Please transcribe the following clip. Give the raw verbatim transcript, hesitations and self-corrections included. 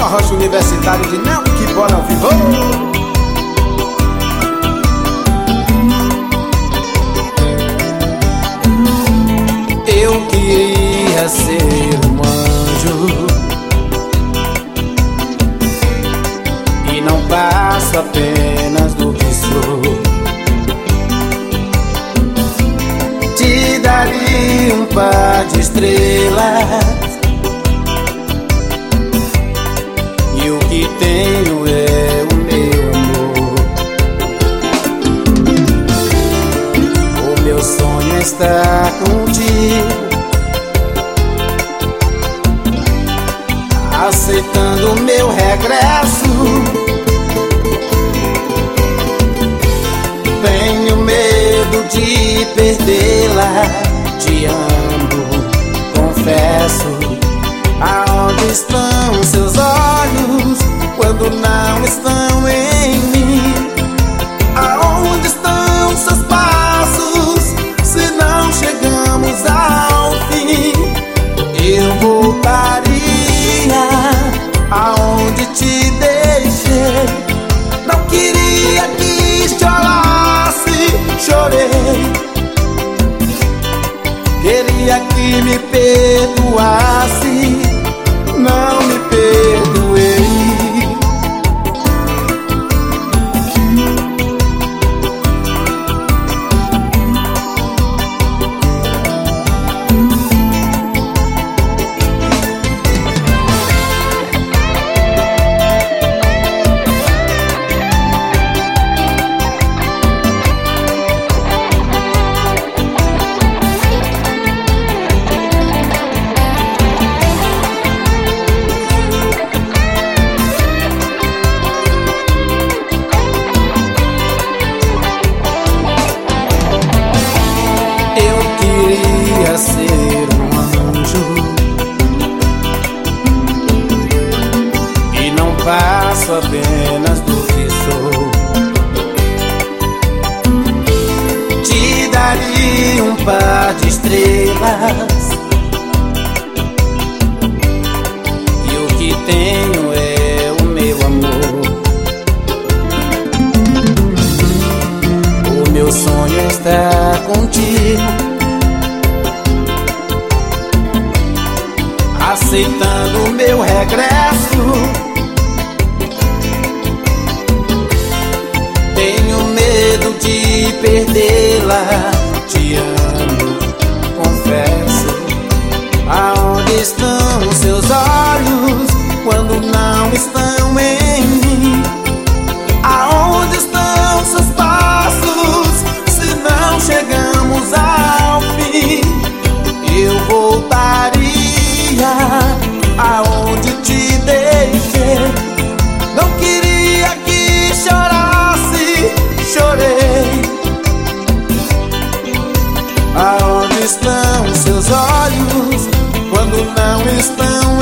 Rocha Universitário de Não Que Bola ao Vivo. Eu queria ser um anjo e não passo apenas do que sou. Te daria um par de estrelas e o que tenho é o meu amor. O meu sonho é estar contigo, aceitando o meu regresso. Tenho medo de perdê-la. Te amo, confesso. Aonde estão seus olhos quando não estão em mim? Aonde estão seus passos se não chegamos ao fim? Eu voltaria aonde te deixei. Não queria que chorasse, chorei. Queria que me perdoasse, não me perdoei. Ser um anjo e não passo apenas do que sou. Te daria um par de estrelas e o que tenho é o meu amor. O meu sonho é estar contigo, aceitando o meu regresso. Tenho medo de perdê-la. Te amo, confesso. Aonde estão seus olhos quando não estão em mim? Aonde estão seus passos se não chegamos ao fim? Eu voltaria aonde te deixei. Não queria que chorasse, chorei. Aonde estão seus olhos quando não estão